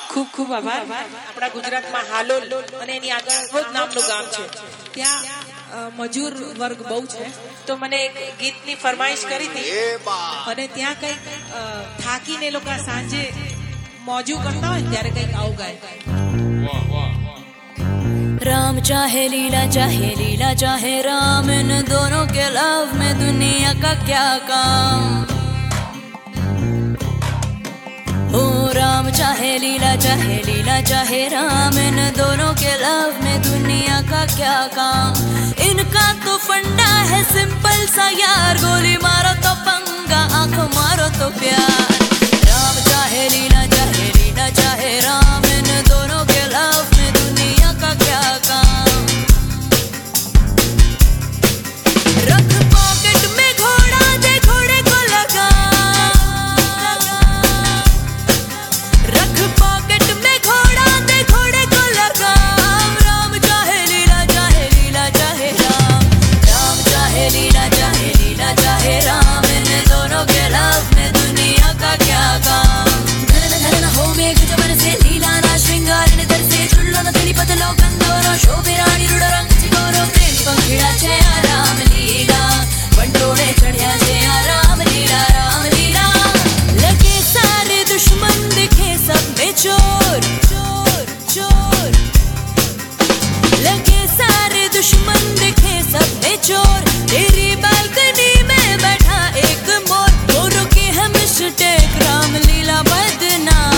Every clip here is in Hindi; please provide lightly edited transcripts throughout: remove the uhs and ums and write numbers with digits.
ખૂબ ખૂબ આભાર. આપણા ગુજરાતમાં હાલોલ અને એની આગળ રોજ નામનું ગામ છે, ત્યાં મજૂર વર્ગ બહુ છે. તો મને એક ગીતની ફરમાઈશ કરી હતી અને ત્યાં કંઈક થાકીને લોકો સાંજે મોજું કરતા હોય ત્યારે કંઈક આવું ગાય. राम चाहे लीला चाहे राम, इन दोनों के लव में दुनिया का क्या काम. ओ राम चाहे लीला चाहे राम, इन दोनों के लव में दुनिया का क्या काम. इनका तो फंडा है सिंपल सा यार, गोली मारो तो पंगा, आंख मारो तो प्यार. राम चाहे लीला चाहे राम, इन दोनों के लव में दुनिया का क्या काम. रख पॉकेट में घोड़ा, दे घोड़े को लगा. रख पॉकेट में घोड़ा, दे घोड़े को लगा. राम चाहे लीला चाहे राम. राम चाहे लीला चाहे राम, इन दोनों के लव में दुनिया का क्या काम. हो मेघ जबर से लीला ना श्रृंगार निधर से चुल्लो न तेरी पतलो कंदोरो शोभे रानी रुडो रंग चिगोरो प्रेम पंखिड़ा छे राम लीला बंटोड़े चढ़िया छे राम लीला. लगे सारे दुश्मन दिखे सब में चोर चोर चोर. लगे सारे दुश्मन दिखे सब में चोर. तेरी बालकनी में बैठा एक मोर, मोरों की है मिस्टेक राम लीला बदनाम.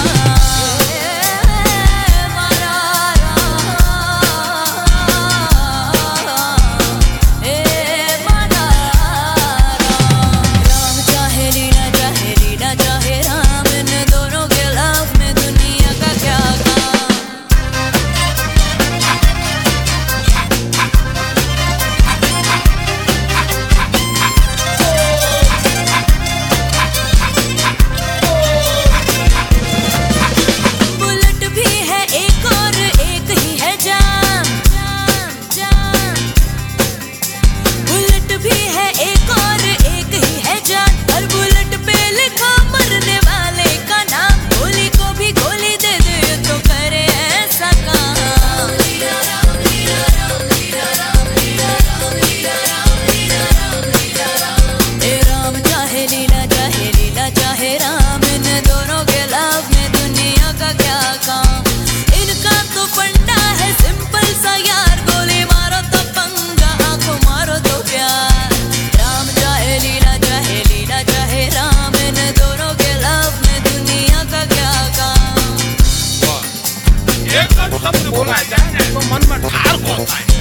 शब्द बोला जाए ना तो मन में ठार होता है.